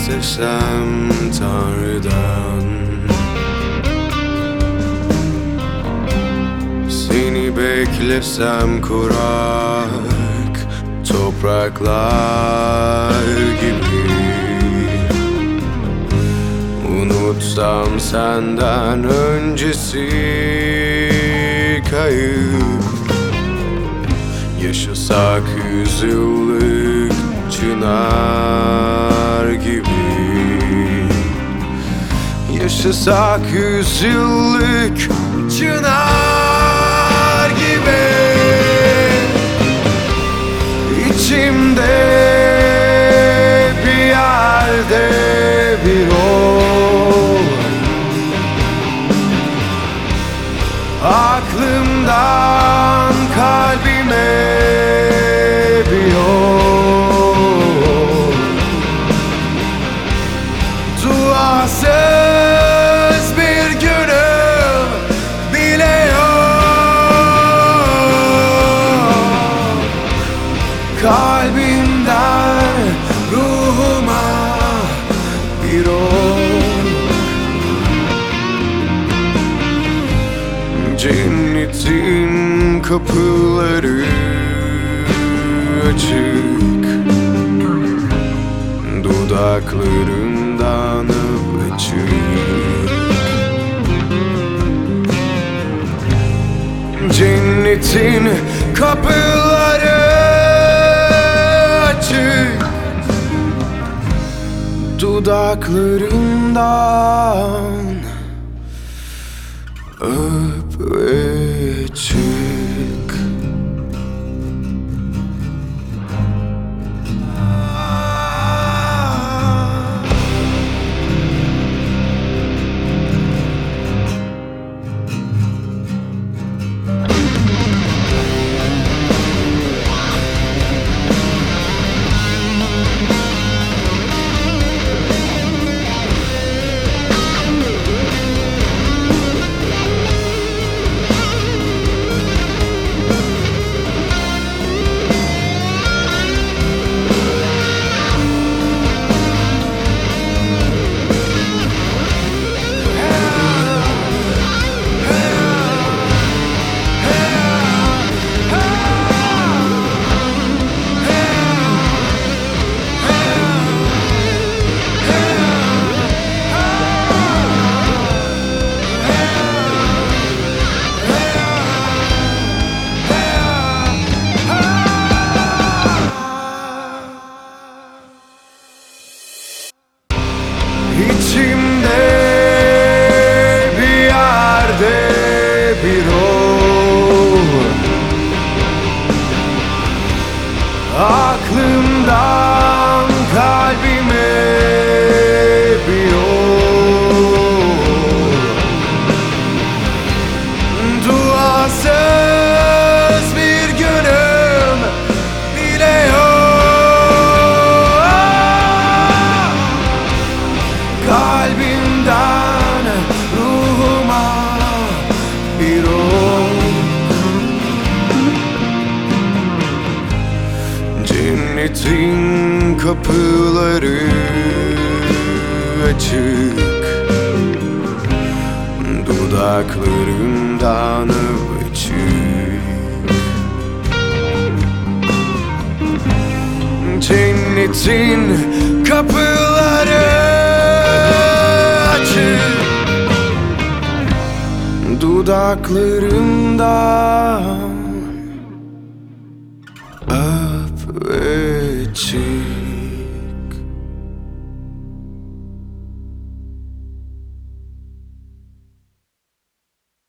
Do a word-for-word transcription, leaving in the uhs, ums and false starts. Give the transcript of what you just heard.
istesem Tanrı'dan, seni beklesem kurak topraklar gibi, unutsam senden öncesi kayıp, yaşasak yüzyıllık çınar gibi, yaşasak yüzyıllık çınar gibi. İçimde bir yerde bir ol, aklımdan kalbime bir yol, duasız bir günüm bile yok. Kalbimden ruhuma bir ol, cennetin kapıları açık, dudaklarından öpücük. Cennetin kapıları açık, dudaklarından öp ve çık. İçimde bir yerde bir ol, aklımdan kalbime bir yol, duasız bir günüm bile yok. Kalbimden ruhuma bir ol, cennetin kapıları açık, dudaklarımdan öpücük. Cennetin kapıları açık, dudaklarımda